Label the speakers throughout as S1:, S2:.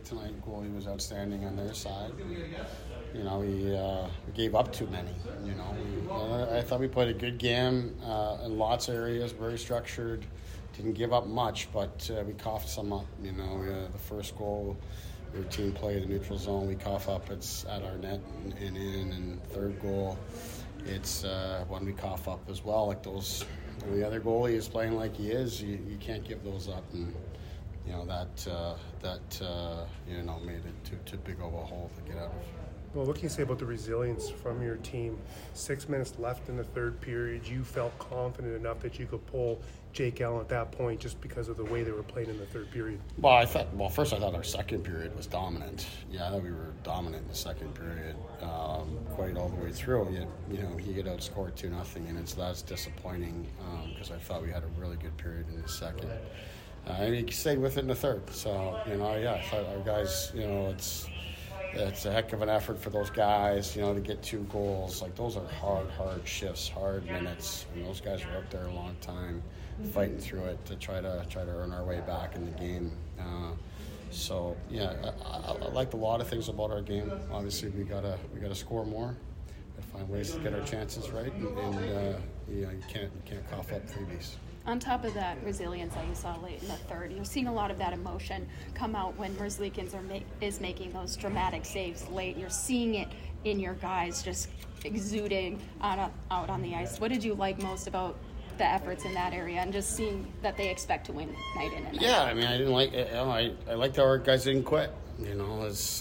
S1: tonight. Goalie was outstanding on their side. You know, we gave up too many. You know, I thought we played a good game in lots of areas, very structured. Didn't give up much, but we coughed some up. You know, the first goal, your team played the neutral zone. We cough up. It's at our net and in. And third goal, it's one we cough up as well. Like those, when the other goalie is playing like he is, you can't give those up. And you know that you know made it too big of a hole to get out of.
S2: Well, what can you say about the resilience from your team? 6 minutes left in the third period. You felt confident enough that you could pull Jake Allen at that point just because of the way they were playing in the third period?
S1: Well, first I thought our second period was dominant. Yeah, I thought we were dominant in the second period, quite all the way through. You know, he get outscored 2-0, and that's disappointing because I thought we had a really good period in the second. And he stayed with it in the third. So, you know, yeah, I thought our guys, you know, it's a heck of an effort for those guys, you know, to get 2 goals. Like, those are hard shifts, hard minutes. And those guys were out there a long time fighting through it to try to earn our way back in the game. So, yeah, I liked a lot of things about our game. Obviously, we gotta score more. Gotta find ways to get our chances right. And you know, you can't cough up freebies.
S3: On top of that resilience that you saw late in the third, you're seeing a lot of that emotion come out when Merzlikins is making those dramatic saves late. You're seeing it in your guys just exuding out on the ice. What did you like most about the efforts in that area and just seeing that they expect to win night in and night out?
S1: Yeah, I mean, I didn't like it. I liked how our guys didn't quit. You know,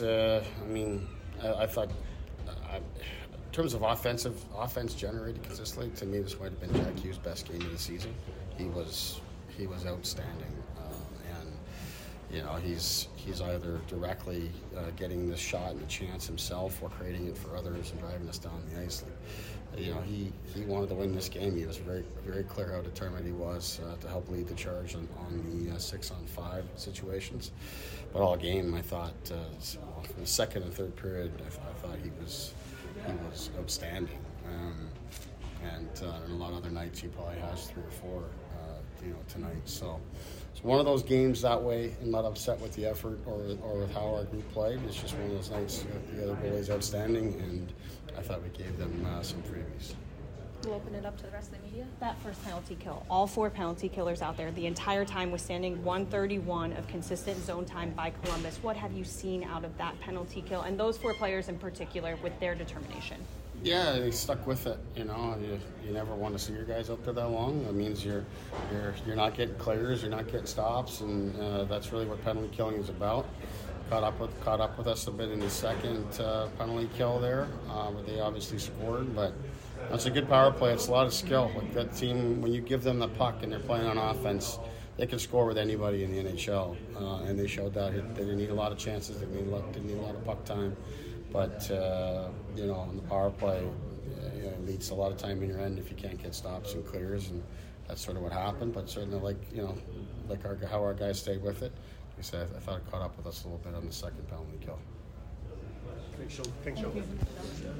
S1: I thought in terms of offense generated consistently, to me, this might have been Jack Hughes' best game of the season. He was outstanding, and you know he's either directly getting the shot and the chance himself, or creating it for others and driving us down the ice. You know, he wanted to win this game. He was very, very clear how determined he was to help lead the charge on the 6-on-5 situations. But all game, I thought from the second and third period, I thought he was outstanding. And a lot of other nights he probably has 3 or 4, you know, tonight. So it's one of those games that way. I'm not upset with the effort or with how our group played. It's just one of those nights. The other goalie's outstanding, and I thought we gave them some freebies.
S4: We'll open it up to the rest of the media. That first penalty kill, all 4 penalty killers out there, the entire time withstanding 131 of consistent zone time by Columbus. What have you seen out of that penalty kill and those 4 players in particular with their determination?
S1: Yeah, they stuck with it. You know, you never want to see your guys up there that long. That means you're not getting clears, you're not getting stops, and that's really what penalty killing is about. Caught up with us a bit in the second penalty kill there. They obviously scored, but that's a good power play. It's a lot of skill. Like that team, when you give them the puck and they're playing on offense, they can score with anybody in the NHL, and they showed that. They didn't need a lot of chances. They didn't need a lot of puck time. But, you know, on the power play, it leads to a lot of time in your end if you can't get stops and clears, and that's sort of what happened. But certainly, how our guys stayed with it. Like I said, I thought it caught up with us a little bit on the second penalty kill.
S2: Thanks, Sean.